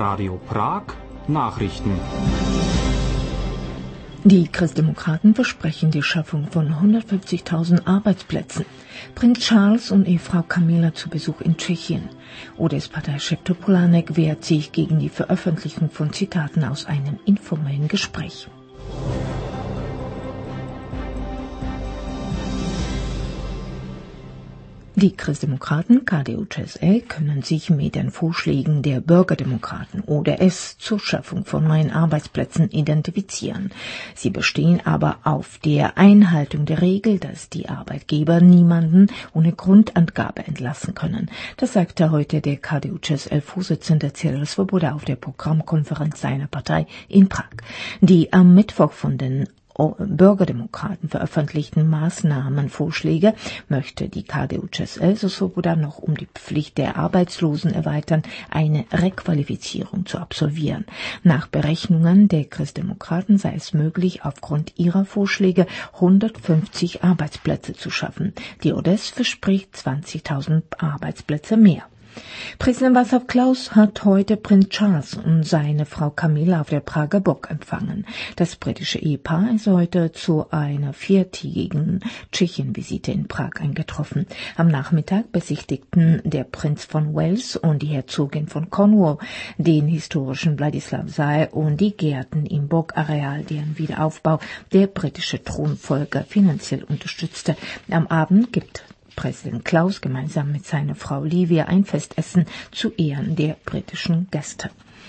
Radio Prag Nachrichten. Die Christdemokraten versprechen die Schaffung von 150.000 Arbeitsplätzen. Prinz Charles und Ehefrau Camilla zu Besuch in Tschechien. ODS-Parteichef Topolánek wehrt sich gegen die Veröffentlichung von Zitaten aus einem informellen Gespräch. Die Christdemokraten KDU-CSL können sich mit den Vorschlägen der Bürgerdemokraten ODS zur Schaffung von neuen Arbeitsplätzen identifizieren. Sie bestehen aber auf der Einhaltung der Regel, dass die Arbeitgeber niemanden ohne Grundangabe entlassen können. Das sagte heute der KDU-CSL-Vorsitzende Cyril Svoboda auf der Programmkonferenz seiner Partei in Prag. Die am Mittwoch von den Bürgerdemokraten veröffentlichten Maßnahmenvorschläge möchte die KDU-CSL, so Svoboda, noch um die Pflicht der Arbeitslosen erweitern, eine Requalifizierung zu absolvieren. Nach Berechnungen der Christdemokraten sei es möglich, aufgrund ihrer Vorschläge 150 Arbeitsplätze zu schaffen. Die ODS verspricht 20.000 Arbeitsplätze mehr. Präsident Václav Klaus hat heute Prinz Charles und seine Frau Camilla auf der Prager Burg empfangen. Das britische Ehepaar ist heute zu einer 4-tägigen Tschechien-Visite in Prag eingetroffen. Am Nachmittag besichtigten der Prinz von Wales und die Herzogin von Cornwall den historischen Władysław und die Gärten im Burgareal, deren Wiederaufbau der britische Thronfolger finanziell unterstützte. Am Abend gibt Präsident Klaus gemeinsam mit seiner Frau Livia ein Festessen zu Ehren der britischen Gäste.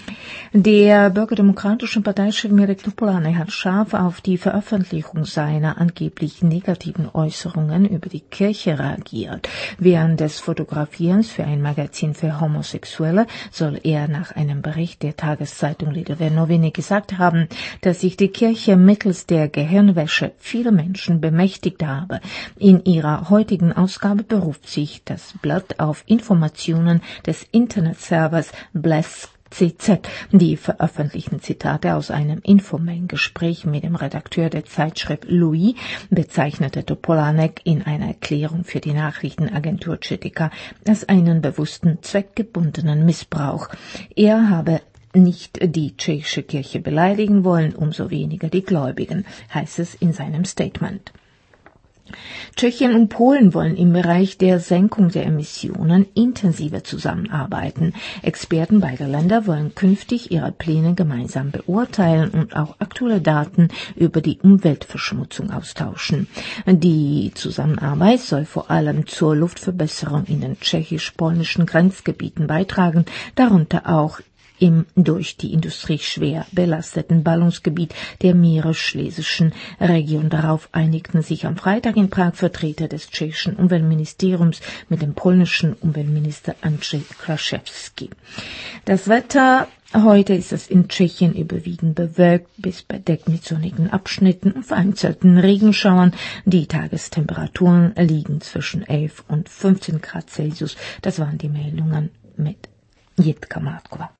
Der bürgerdemokratische Parteichef Mirek Topolánek hat scharf auf die Veröffentlichung seiner angeblich negativen Äußerungen über die Kirche reagiert. Während des Fotografierens für ein Magazin für Homosexuelle soll er nach einem Bericht der Tageszeitung Lidové Noviny gesagt haben, dass sich die Kirche mittels der Gehirnwäsche viele Menschen bemächtigt habe. In ihrer heutigen Ausgabe beruft sich das Blatt auf Informationen des Internetservers Bless CZ. Die veröffentlichten Zitate aus einem informellen Gespräch mit dem Redakteur der Zeitschrift Louis bezeichnete Topolánek in einer Erklärung für die Nachrichtenagentur Četika als einen bewussten, zweckgebundenen Missbrauch. Er habe nicht die tschechische Kirche beleidigen wollen, umso weniger die Gläubigen, heißt es in seinem Statement. Tschechien und Polen wollen im Bereich der Senkung der Emissionen intensiver zusammenarbeiten. Experten beider Länder wollen künftig ihre Pläne gemeinsam beurteilen und auch aktuelle Daten über die Umweltverschmutzung austauschen. Die Zusammenarbeit soll vor allem zur Luftverbesserung in den tschechisch-polnischen Grenzgebieten beitragen, darunter auch im durch die Industrie schwer belasteten Ballungsgebiet der Mährisch-Schlesischen Region. Darauf einigten sich am Freitag in Prag Vertreter des tschechischen Umweltministeriums mit dem polnischen Umweltminister Andrzej Kraschewski. Das Wetter: Heute ist es in Tschechien überwiegend bewölkt bis bedeckt mit sonnigen Abschnitten und vereinzelten Regenschauern. Die Tagestemperaturen liegen zwischen 11 und 15 Grad Celsius. Das waren die Meldungen mit Jitka Markova.